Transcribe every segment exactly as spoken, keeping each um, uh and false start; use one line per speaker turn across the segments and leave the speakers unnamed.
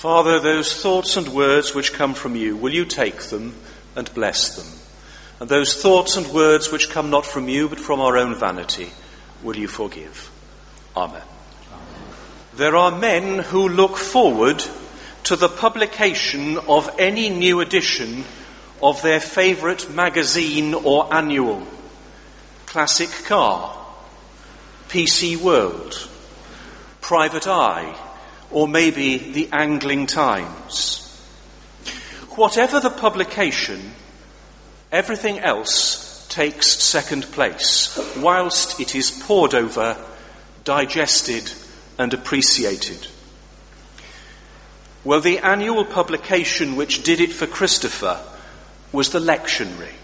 Father, those thoughts and words which come from you, will you take them and bless them? And those thoughts and words which come not from you but from our own vanity, will you forgive? Amen. Amen. There are men who look forward to the publication of any new edition of their favourite magazine or annual. Classic Car, P C World, Private Eye, or maybe the Angling Times. Whatever the publication, everything else takes second place, whilst it is pored over, digested and appreciated. Well, the annual publication which did it for Christopher was the lectionary.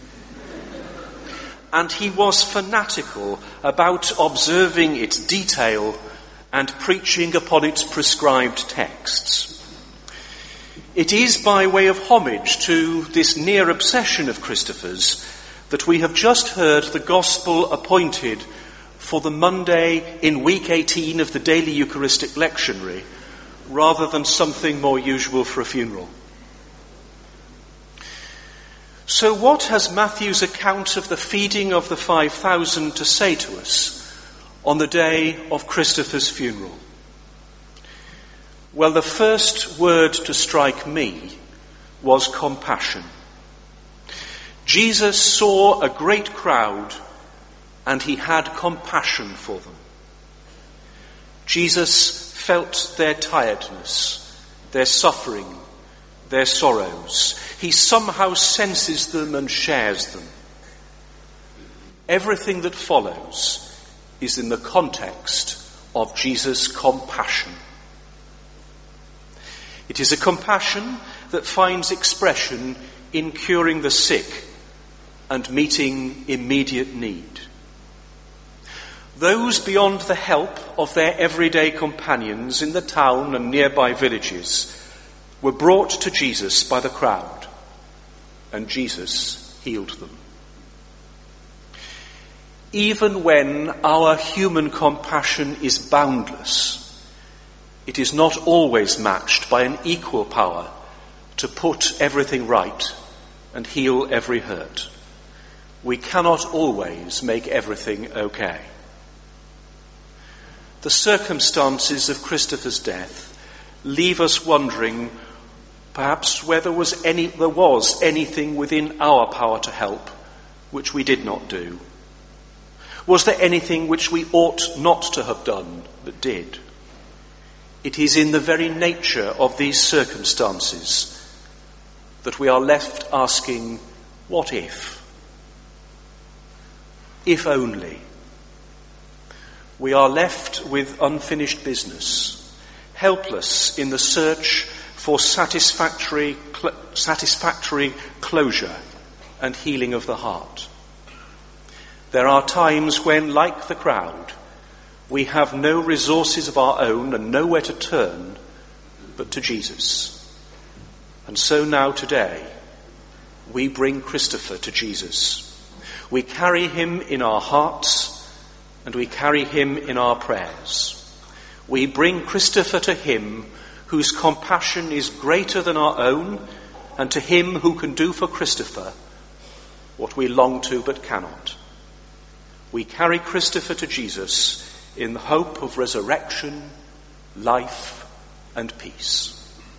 And he was fanatical about observing its detail and preaching upon its prescribed texts. It is by way of homage to this near obsession of Christopher's that we have just heard the gospel appointed for the Monday in week eighteen of the daily Eucharistic lectionary, rather than something more usual for a funeral. So what has Matthew's account of the feeding of the five thousand to say to us on the day of Christopher's funeral? Well, the first word to strike me was compassion. Jesus saw a great crowd and he had compassion for them. Jesus felt their tiredness, their suffering, their sorrows. He somehow senses them and shares them. Everything that follows is in the context of Jesus' compassion. It is a compassion that finds expression in curing the sick and meeting immediate need. Those beyond the help of their everyday companions in the town and nearby villages were brought to Jesus by the crowd, and Jesus healed them. Even when our human compassion is boundless, it is not always matched by an equal power to put everything right and heal every hurt. We cannot always make everything okay. The circumstances of Christopher's death leave us wondering perhaps whether was any, there was anything within our power to help which we did not do. Was there anything which we ought not to have done but did? It is in the very nature of these circumstances that we are left asking, what if? If only. We are left with unfinished business, helpless in the search for satisfactory, cl- satisfactory closure and healing of the heart. There are times when, like the crowd, we have no resources of our own and nowhere to turn but to Jesus. And so now today, we bring Christopher to Jesus. We carry him in our hearts and we carry him in our prayers. We bring Christopher to him whose compassion is greater than our own, and to him who can do for Christopher what we long to but cannot. We carry Christopher to Jesus in the hope of resurrection, life, and peace.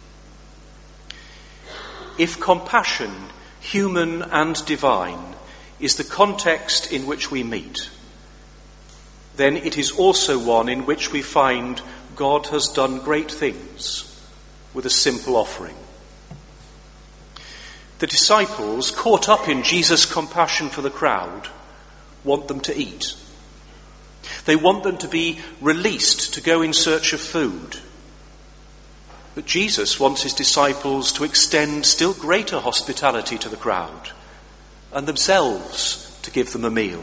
If compassion, human and divine, is the context in which we meet, then it is also one in which we find God has done great things with a simple offering. The disciples, caught up in Jesus' compassion for the crowd, want them to eat. They want them to be released to go in search of food. But Jesus wants his disciples to extend still greater hospitality to the crowd and themselves to give them a meal.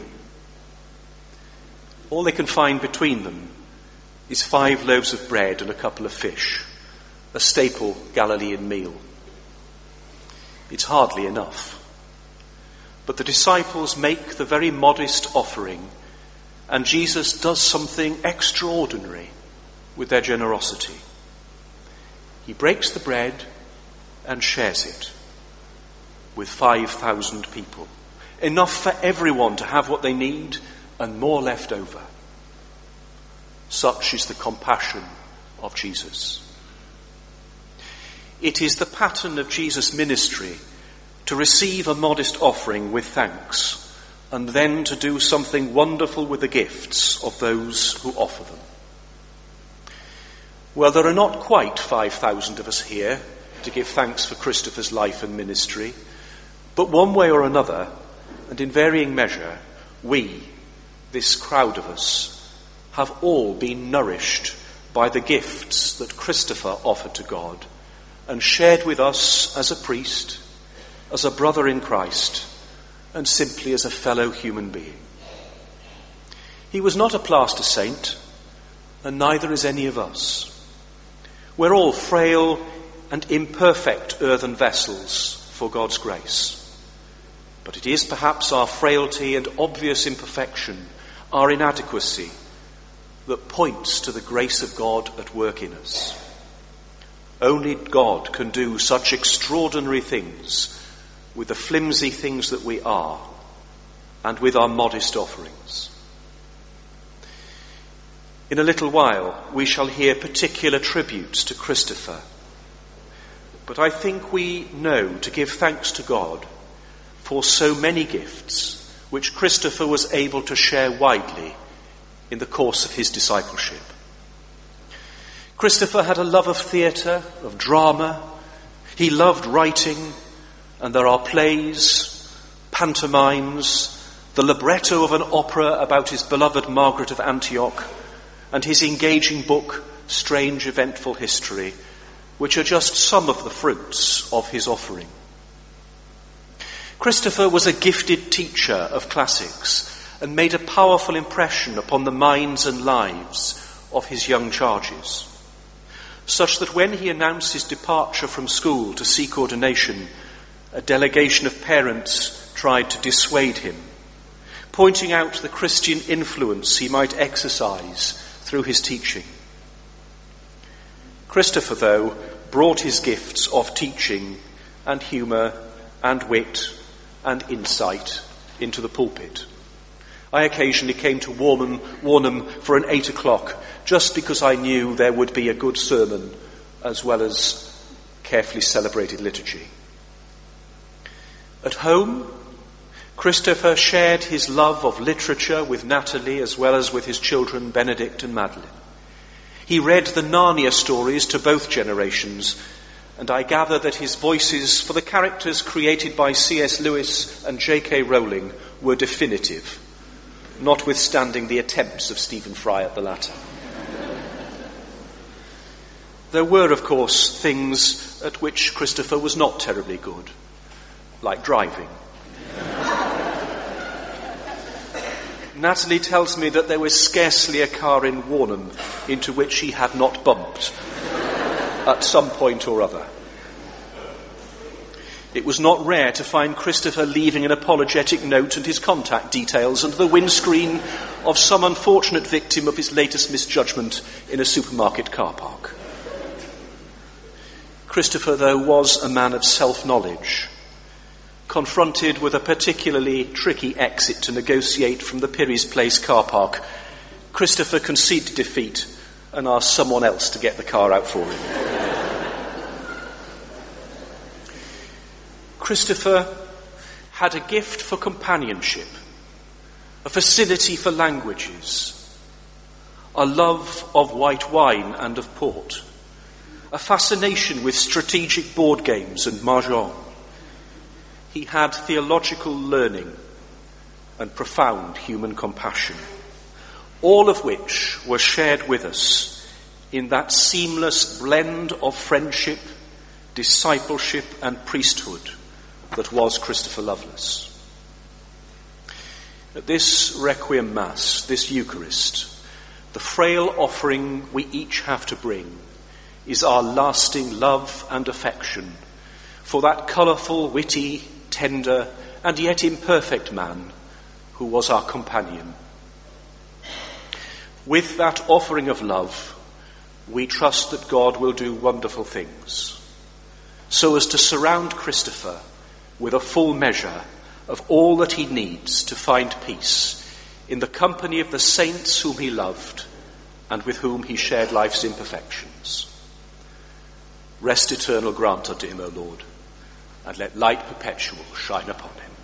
All they can find between them is five loaves of bread and a couple of fish, a staple Galilean meal. It's hardly enough. But the disciples make the very modest offering, and Jesus does something extraordinary with their generosity. He breaks the bread and shares it with five thousand people. Enough for everyone to have what they need and more left over. Such is the compassion of Jesus. It is the pattern of Jesus' ministry to receive a modest offering with thanks and then to do something wonderful with the gifts of those who offer them. Well, there are not quite five thousand of us here to give thanks for Christopher's life and ministry, but one way or another, and in varying measure, we, this crowd of us, have all been nourished by the gifts that Christopher offered to God and shared with us as a priest, as a brother in Christ, and simply as a fellow human being. He was not a plaster saint, and neither is any of us. We're all frail and imperfect earthen vessels for God's grace. But it is perhaps our frailty and obvious imperfection, our inadequacy, that points to the grace of God at work in us. Only God can do such extraordinary things with the flimsy things that we are and with our modest offerings. In a little while, we shall hear particular tributes to Christopher. But I think we know to give thanks to God for so many gifts which Christopher was able to share widely in the course of his discipleship. Christopher had a love of theatre, of drama. He loved writing, and there are plays, pantomimes, the libretto of an opera about his beloved Margaret of Antioch, and his engaging book, Strange Eventful History, which are just some of the fruits of his offering. Christopher was a gifted teacher of classics and made a powerful impression upon the minds and lives of his young charges, such that when he announced his departure from school to seek ordination, a delegation of parents tried to dissuade him, pointing out the Christian influence he might exercise through his teaching. Christopher, though, brought his gifts of teaching and humour and wit and insight into the pulpit. I occasionally came to Warnham, Warnham for an eight o'clock just because I knew there would be a good sermon as well as carefully celebrated liturgy. At home, Christopher shared his love of literature with Natalie as well as with his children Benedict and Madeline. He read the Narnia stories to both generations, and I gather that his voices for the characters created by C S Lewis and J K Rowling were definitive, notwithstanding the attempts of Stephen Fry at the latter. There were, of course, things at which Christopher was not terribly good, like driving. Natalie tells me that there was scarcely a car in Warnham into which he had not bumped at some point or other. It was not rare to find Christopher leaving an apologetic note and his contact details under the windscreen of some unfortunate victim of his latest misjudgment in a supermarket car park. Christopher, though, was a man of self-knowledge. Confronted with a particularly tricky exit to negotiate from the Pirries Place car park, Christopher conceded defeat and asked someone else to get the car out for him. Christopher had a gift for companionship, a facility for languages, a love of white wine and of port, a fascination with strategic board games and mahjong. He had theological learning and profound human compassion, all of which were shared with us in that seamless blend of friendship, discipleship and priesthood that was Christopher Lovelace. At this Requiem Mass, this Eucharist, the frail offering we each have to bring is our lasting love and affection for that colourful, witty, tender and yet imperfect man who was our companion. With that offering of love, we trust that God will do wonderful things, so as to surround Christopher with a full measure of all that he needs to find peace in the company of the saints whom he loved and with whom he shared life's imperfections. Rest eternal grant unto him, O Lord, and let light perpetual shine upon him.